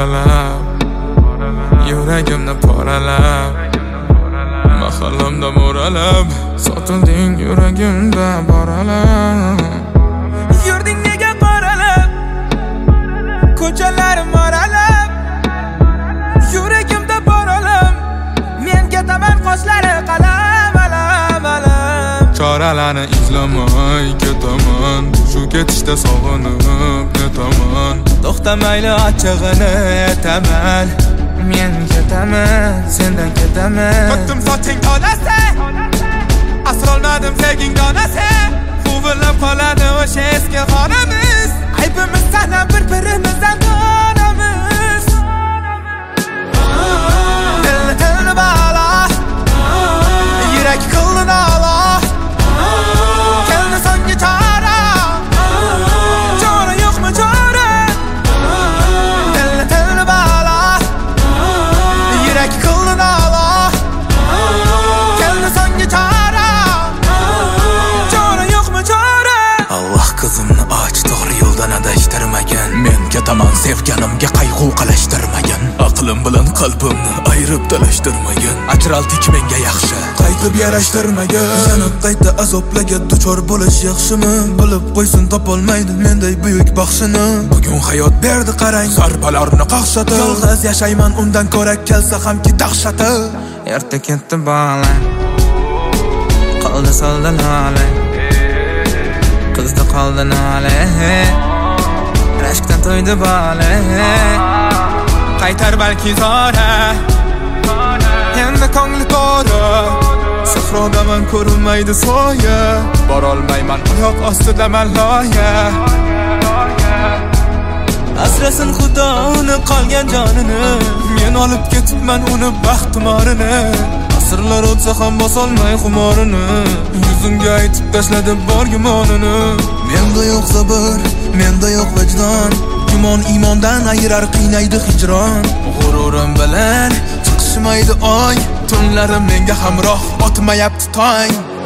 qoralab, yuragimni poralab, mahallamda mo'ralab, sotilding yuragimda boralab. Yurding nega qoralab, ko'chalarim moralab, yuragimda boralab, men ketaman qoshlari qalam alam alam. Choralarni izlamay ketaman, shu ketishda sog'inib netaman. To'xtamayli achchig'ini aytaman, men ketaman, sendan ketaman. Tutdim soching tolasi, asrolmadim sevging donasi. Quvillab qoladi o'sha eski xonamiz, Aybimiz sanab bir-birimizdan donamiz. Dilni bala, yurak qildi nala, keldi so'nggi chora, chora yo'qmi chora? Dilni bala, yurak qildi nala, keldi so'nggi chora, chora yo'qmi chora? Allah qizimni och, to'g'ri yo'ldan adashtirmagan. Men ketaman sevganimga qayg'u qalashtirmagan. Aqlim bilan qalbimni ayirib talashtirmagan. Ajraldik menga yaxshi, qaytib yarashtirmagan. Yanib qayta azoblarga duchor bo'lish yaxshimi? Bilib qo'ysin topolmaydi menday buyuk baxshini. Bugun hayot berdi qarang, zarbalarni qaqshati. Yolg'iz yashayman undan ko'ra kelsa hamki dahshati. Erta ketdi bola, qoldi soldi nola, qizdi qoldi nola, rashkdan to'ydi bola, qaytar balki zora, endi ko'ngli to'ra, sahrodaman ko'rinmaydi soya, borolmayman oyoq ostidaman loya. Asrasin xudo uni qolgan jonini, men olib ketibman uni baxtimorini. Asrlar o'tsa ham bosolmay xumorini, yuzimga aytib tashladi bor gumonini. Menda yo'q sabr, menda yo'q vijdon, gumon iymondan ayirar qiynaydi hijron. G'ururim bilan chiqishmaydi oy, tunlarim menga hamroh otmayapti tong.